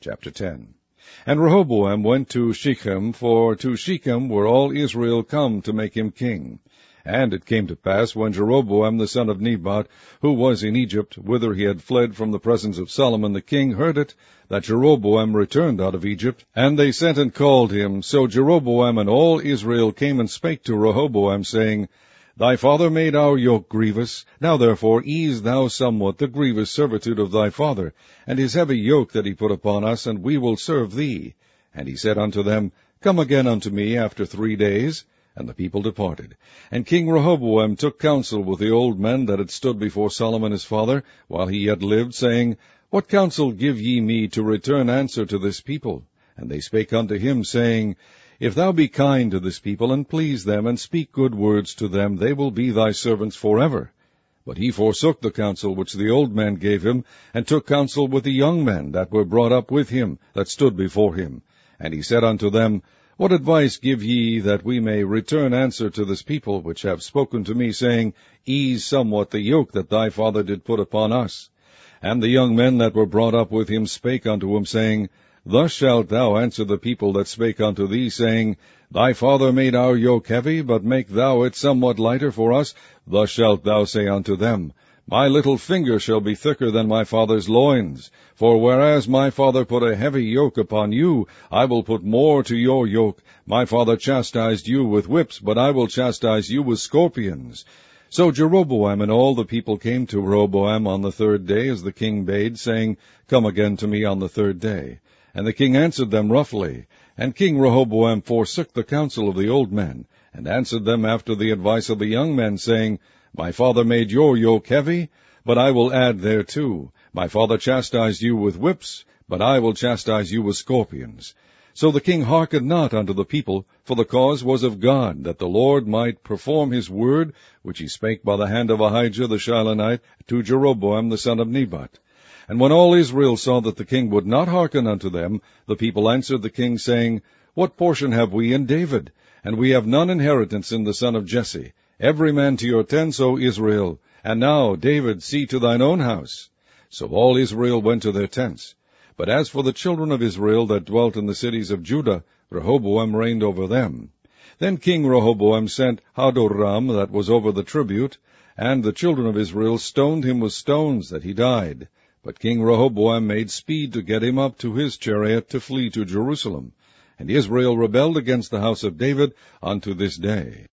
Chapter 10. And Rehoboam went to Shechem, for to Shechem were all Israel come to make him king. And it came to pass, when Jeroboam the son of Nebat, who was in Egypt, whither he had fled from the presence of Solomon the king, heard it, that Jeroboam returned out of Egypt. And they sent and called him. So Jeroboam and all Israel came and spake to Rehoboam, saying, Thy father made our yoke grievous. Now therefore ease thou somewhat the grievous servitude of thy father, and his heavy yoke that he put upon us, and we will serve thee. And he said unto them, Come again unto me after 3 days. And the people departed. And King Rehoboam took counsel with the old men that had stood before Solomon his father, while he yet lived, saying, What counsel give ye me to return answer to this people? And they spake unto him, saying, If thou be kind to this people, and please them, and speak good words to them, they will be thy servants forever. But he forsook the counsel which the old men gave him, and took counsel with the young men that were brought up with him, that stood before him. And he said unto them, What advice give ye, that we may return answer to this people, which have spoken to me, saying, Ease somewhat the yoke that thy father did put upon us? And the young men that were brought up with him spake unto him, saying, Thus shalt thou answer the people that spake unto thee, saying, Thy father made our yoke heavy, but make thou it somewhat lighter for us. Thus shalt thou say unto them, My little finger shall be thicker than my father's loins. For whereas my father put a heavy yoke upon you, I will put more to your yoke. My father chastised you with whips, but I will chastise you with scorpions. So Jeroboam and all the people came to Rehoboam on the 3rd day, as the king bade, saying, Come again to me on the 3rd day. And the king answered them roughly. And King Rehoboam forsook the counsel of the old men, and answered them after the advice of the young men, saying, My father made your yoke heavy, but I will add thereto. My father chastised you with whips, but I will chastise you with scorpions. So the king hearkened not unto the people, for the cause was of God, that the Lord might perform his word, which he spake by the hand of Ahijah the Shilonite to Jeroboam the son of Nebat. And when all Israel saw that the king would not hearken unto them, the people answered the king, saying, What portion have we in David? And we have none inheritance in the son of Jesse. Every man to your tents, O Israel. And now, David, see to thine own house. So all Israel went to their tents. But as for the children of Israel that dwelt in the cities of Judah, Rehoboam reigned over them. Then King Rehoboam sent Hadoram, that was over the tribute, and the children of Israel stoned him with stones, that he died. But King Rehoboam made speed to get him up to his chariot to flee to Jerusalem. And Israel rebelled against the house of David unto this day.